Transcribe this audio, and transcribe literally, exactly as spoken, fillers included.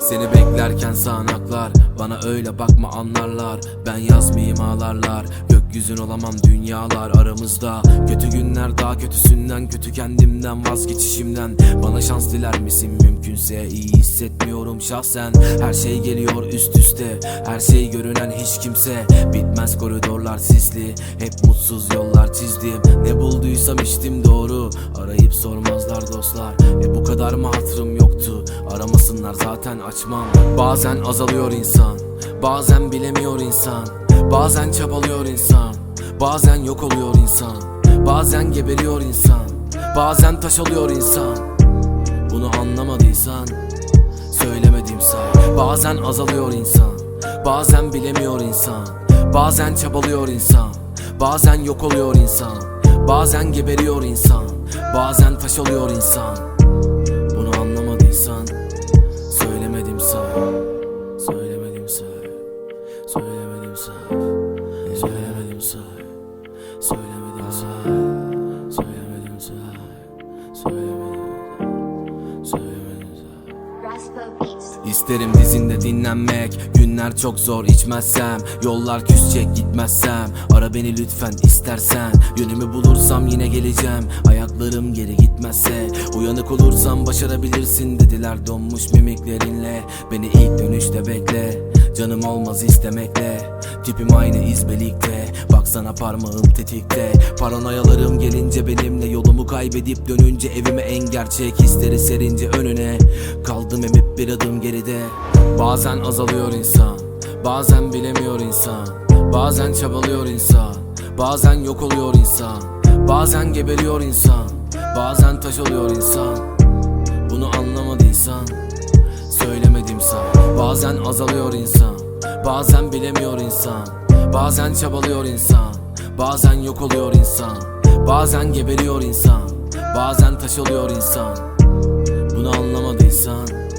Seni beklerken sağanaklar bana öyle bakma anlarlar. Ben yazmayayım ağlarlar. Gökyüzün olamam dünyalar aramızda. Kötü günler daha kötüsünden, kötü kendimden vazgeçişimden. Bana şans diler misin mümkünse? İyi hissetmiyorum şahsen. Her şey geliyor üst üste, her şey görünen hiç kimse. Bitmez koridorlar sisli, hep mutsuz yollar çizdim. Ne bulduysam içtim doğru, arayıp sormazlar dostlar. E bu kadar mı hatırım yoktu? Aramasınlar zaten açmam. Bazen azalıyor insan, bazen bilemiyor insan. Bazen çabalıyor insan, bazen yok oluyor insan. Bazen geberiyor insan, bazen taş oluyor insan. Bunu anlamadıysan söylemedim say. Bazen azalıyor insan, bazen bilemiyor insan. Bazen çabalıyor insan, bazen yok oluyor insan. Bazen geberiyor insan, bazen taş oluyor insan. Bunu anlamadıysan söylemedim say. Söylemedim say. Söylemedim say. Söylemedim say. Söylemedim say. Söylemedim say. Söylemedim. Söylemedim say. İsterim dizinde dinlenmek. Günler çok zor içmezsem, yollar küsecek gitmezsem. Ara beni lütfen istersen, yönümü bulursam yine geleceğim. Ayaklarım geri gitmezse, uyanık olursam başarabilirsin dediler donmuş mimiklerinle. Beni ilk dönüşte bekle, canım olmaz istemekle. Tipim aynı izbelikte, baksana parmağım tetikte. Paranoyalarım gelince benimle, yolumu kaybedip dönünce evime en gerçek hisleri serince önüne. Kaldım emip bir adım geride. Bazen azalıyor insan, bazen bilemiyor insan. Bazen çabalıyor insan, bazen yok oluyor insan. Bazen geberiyor insan, bazen taş oluyor insan. Bunu anlamadıysan söylemedim say. Bazen azalıyor insan, bazen bilemiyor insan. Bazen çabalıyor insan, bazen yok oluyor insan. Bazen geberiyor insan, bazen taş oluyor insan. Bunu anlamadıysan